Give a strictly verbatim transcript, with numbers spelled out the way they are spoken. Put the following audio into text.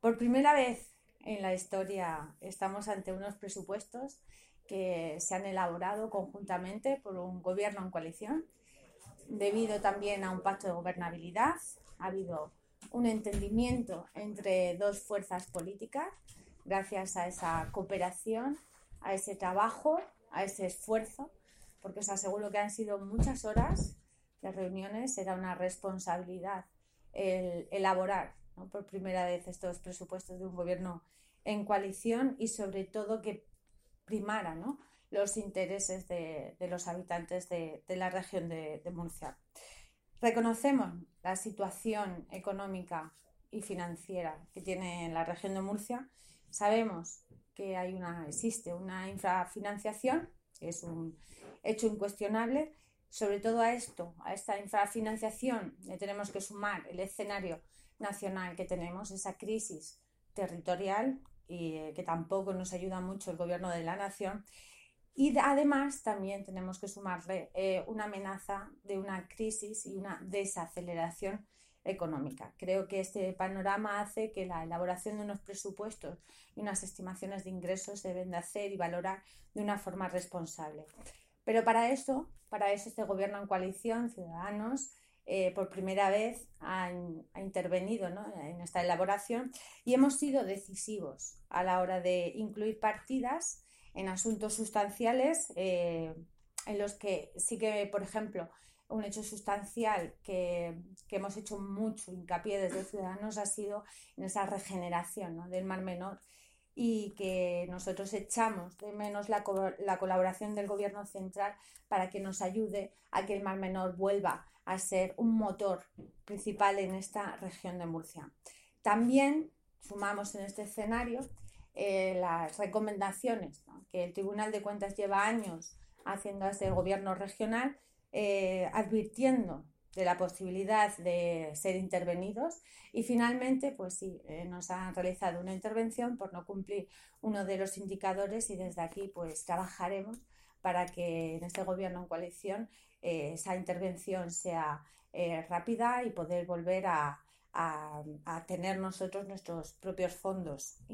Por primera vez en la historia estamos ante unos presupuestos que se han elaborado conjuntamente por un gobierno en coalición, debido también a un pacto de gobernabilidad. Ha habido un entendimiento entre dos fuerzas políticas gracias a esa cooperación, a ese trabajo, a ese esfuerzo, porque os aseguro que han sido muchas horas de reuniones. Era una responsabilidad el elaborar, ¿no?, por primera vez estos presupuestos de un gobierno en coalición y sobre todo que primara, ¿no?, los intereses de, de los habitantes de, de la región de, de Murcia. Reconocemos la situación económica y financiera que tiene la región de Murcia. Sabemos que hay una, existe una infrafinanciación, que es un hecho incuestionable. Sobre todo a esto, a esta infrafinanciación, le tenemos que sumar el escenario nacional que tenemos, esa crisis territorial y eh, que tampoco nos ayuda mucho el gobierno de la nación. Y además también tenemos que sumarle eh, una amenaza de una crisis y una desaceleración económica. Creo que este panorama hace que la elaboración de unos presupuestos y unas estimaciones de ingresos se deben de hacer y valorar de una forma responsable. Pero para eso, para eso este gobierno en coalición, Ciudadanos, eh, por primera vez ha, ha intervenido, ¿no?, en esta elaboración, y hemos sido decisivos a la hora de incluir partidas en asuntos sustanciales eh, en los que sí que, por ejemplo, un hecho sustancial que, que hemos hecho mucho hincapié desde Ciudadanos ha sido en esa regeneración, ¿no?, del Mar Menor, y que nosotros echamos de menos la, co la colaboración del gobierno central para que nos ayude a que el Mar Menor vuelva a ser un motor principal en esta región de Murcia. También sumamos en este escenario eh, las recomendaciones, ¿no?, que el Tribunal de Cuentas lleva años haciendo a este gobierno regional, eh, advirtiendo de la posibilidad de ser intervenidos, y finalmente pues sí, eh, nos han realizado una intervención por no cumplir uno de los indicadores, y desde aquí pues trabajaremos para que en este gobierno en coalición eh, esa intervención sea eh, rápida y poder volver a, a, a tener nosotros nuestros propios fondos.